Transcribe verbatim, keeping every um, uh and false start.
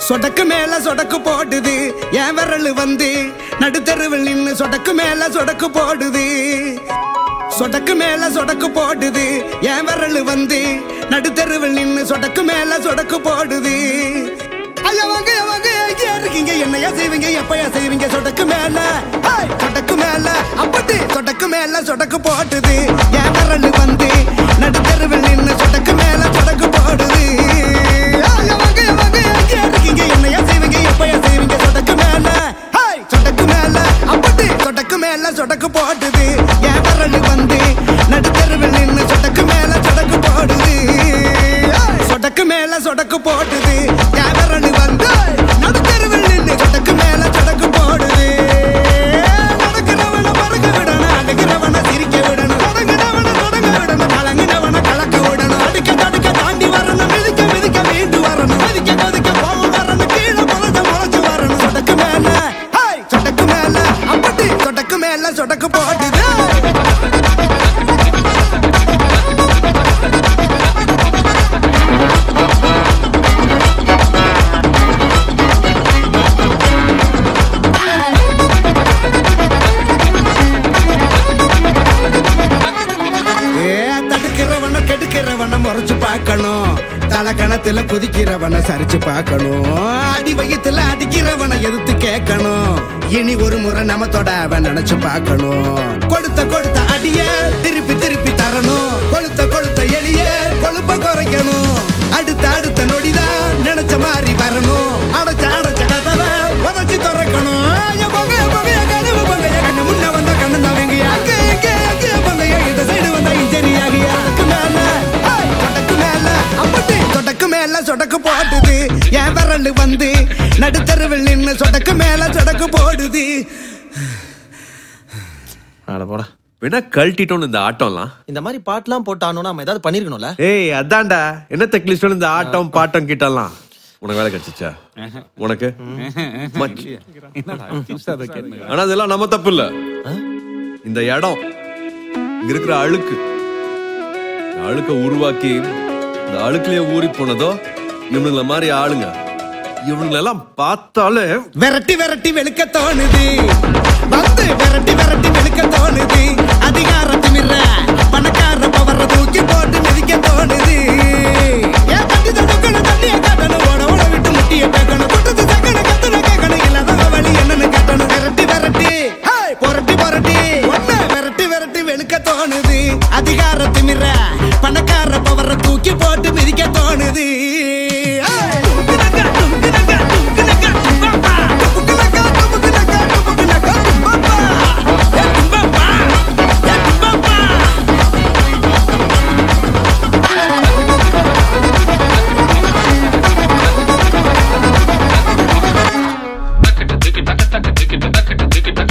சொடக்கு மேல சொடக்கு போடுது என் விரல் வந்து நடுத்தருவில் நின்னு சொடக்கு மேல சொடக்கு போடுது. சொடக்கு மேல சொடக்கு போடுது என் விரல் வந்து நடுத்தருவில் நின்னு சொடக்கு மேல சொடக்கு போடுது. ஐயவங்க அவங்க எங்கே இருக்கீங்க, என்னையா செய்வீங்க, எப்பயா செய்வீங்க? சொடக்கு மேல சொடக்கு மேல அப்படி சொடக்கு மேல சொடக்கு போடுது என் விரல் வந்து நடுத்தருவில் நின்னு சொடக்கு மேல சொடக்கு போடுது. என்னையா செய்வீங்க, எப்பயா செய்வீங்க? சொடக்கு மேல சொடக்கு மேல அப்படி சொடக்கு மேல சொடக்கு போடுது என் விரல் வந்து நடுத்தருவில் நின்னு சொடக்கு மேல சொடக்கு போடுது. சொடக்கு மேல சொடக்கு போடுது என் விரல் வந்து நடுத்தருவில் நின்னு சொடக்கு மேல சொடக்கு போடுது. நடக்கிறவன மறக்க விடணும், அழுகிறவன சிரிக்க விடணும், தொடங்கினவன தொடங்க விடணும், கலங்கினவன கலக்க விடணும், அடுக்க தடுக்க தாண்டி வரணும், மிதிக்க மிதிக்க மீண்டு வரணும், மதிக்க கொதிக்க போக வரணும், கீழே முளைச்ச முளைச்சு வரணும். சொடக்கு மேல சொடக்கு மேல அப்படி சொடக்கு மேல சொடக்கு போடுது. முறைச்சு பார்க்கணும், தல கணத்துல குதிக்கிறவன சரிச்சு பார்க்கணும், அடி வயித்துல அடிக்கிறவன எதிர்த்து கேட்கணும், இனி ஒரு முறை நம்ம தொட அவன் நினைச்சு பார்க்கணும். கொடுத்த கொடுத்த அடிய திருப்பி திருப்பி தரணும், கொளுத்த கொளுத்த எளிய கொழுப்ப குறைக்கணும், அடுத்த அடுத்த நொடிதான் நினைச்ச மாதிரி வரணும், அடைச்ச அடைச்ச கதவை உதச்சி திறக்கணும். முன்ன வந்த கண்ணு தவங்க இந்த சைடு வந்த இன்ஜரியாகியா சொடக்கு மேல சொடக்கு போடுது என் விரல் வந்து நடுத்தருவில் நின்னு சொடக்கு மேல சொடக்கு போடுது. வேணா கழட்டிட்டோம் இந்த ஆட்டம்லாம். இந்த மாதிரி பாட்டுலாம் போட்டானோ நம்ம ஏதாவது பண்ணிருக்கணும்ல. ஏய் அதான்டா என்ன தெக்லிஸ்ட் இந்த ஆட்டம் பாட்டம் கிட்டலாம். உனக்கு வேலை கிடைச்சிச்சா? உனக்கு ஆனா அதெல்லாம் நம்ம தப்பு இல்ல. இந்த இடம் இங்க இருக்கிற அழுக்கு அழுக்க உருவாக்கி இந்த அழுக்குலயே ஊறி போனதோ இவனுங்கள மாதிரி ஆளுங்க. இவனுங்களெல்லாம் பார்த்தாலே விரட்டி விரட்டி வெளுக்க தோணுது, வந்து விரட்டி விரட்டி வெளுக்க தோணுது, அதிகாரத்திமிர பணக்கார பவர தூக்கி போட்டு மிதிக்க தோணுது. ஏன் தட்டி தடுக்கணும், தண்ணிய காட்டணும், ஓட ஓட விட்டு முட்டிய பேக்கணும், குட்டத்து சக்கன கத்துன கேட்கணும், இல்லாத வழி என்னன்னு காட்டணும். விரட்டி விரட்டி பொரட்டி பொரட்டி ஒண்ணு விரட்டி விரட்டி வெளுக்க தோணுது, அதிகாரத்திமிர பணக்கார பவர தூக்கி போட்டு மிதிக்க தோணுது. Take it, take it, take it, take it, take it, take it.